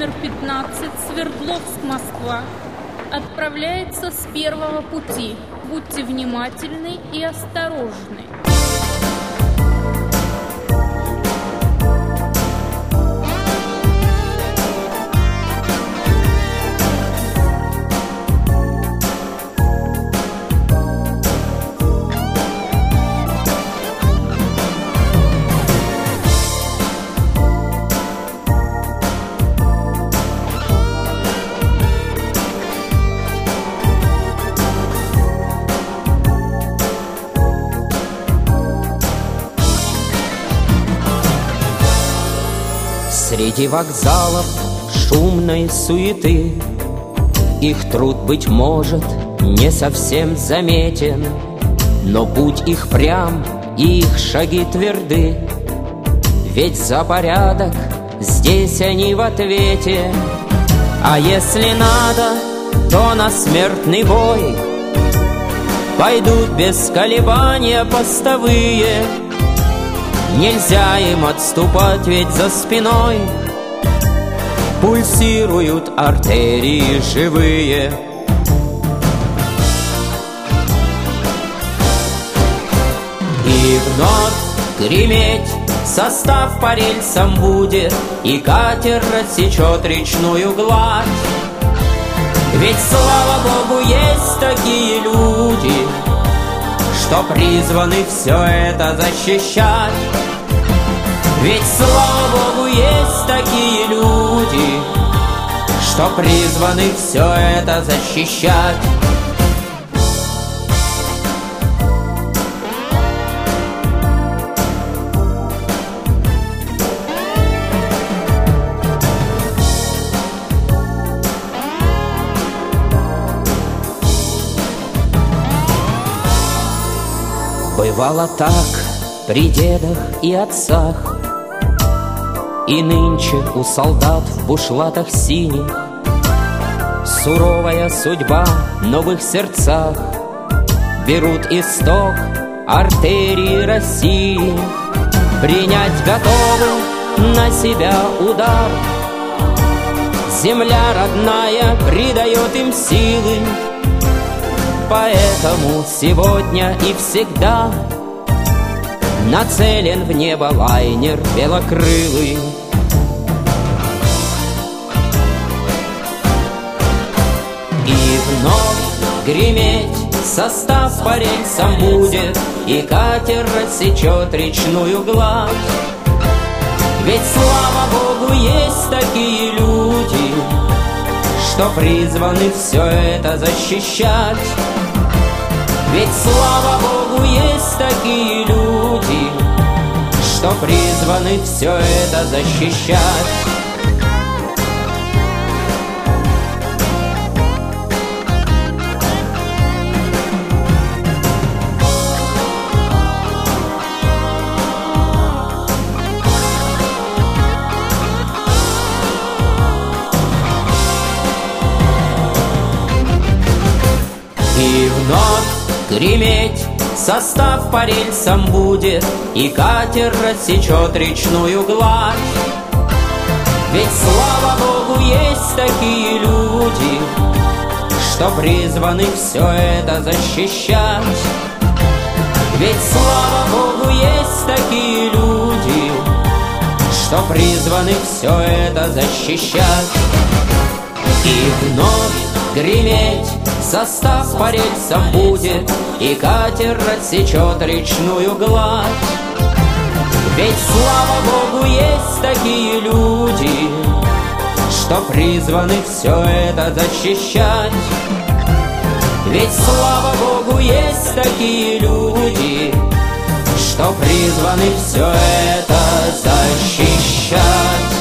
номер 15 Свердловск-Москва отправляется с первого пути. Будьте внимательны и осторожны. Среди вокзалов шумной суеты их труд, быть может, не совсем заметен, но путь их прям и их шаги тверды, ведь за порядок здесь они в ответе. А если надо, то на смертный бой пойдут без колебания постовые. Нельзя им отступать, ведь за спиной пульсируют артерии живые. И вновь греметь состав по рельсам будет, и катер рассечет речную гладь. Ведь, слава Богу, есть такие люди, что призваны все это защищать. Ведь, слава Богу, есть такие люди, что призваны все это защищать. Бывало так при дедах и отцах, и нынче у солдат в бушлатах синих суровая судьба, но в их сердцах берут исток артерии России. Принять готовы на себя удар, земля родная придает им силы. Поэтому сегодня и всегда нацелен в небо лайнер белокрылый. И вновь греметь состав по рельсам будет, и катер рассечет речную гладь. Ведь, слава Богу, есть такие люди, что призваны все это защищать. Ведь, слава Богу, есть такие люди, что призваны все это защищать. И вновь греметь состав по рельсам будет, и катер рассечет речную гладь. Ведь, слава Богу, есть такие люди, что призваны все это защищать. Ведь, слава Богу, есть такие люди, что призваны все это защищать. И вновь греметь состав по рельсам будет, и катер рассечет речную гладь. Ведь, слава Богу, есть такие люди, что призваны все это защищать. Ведь, слава Богу, есть такие люди, что призваны все это защищать.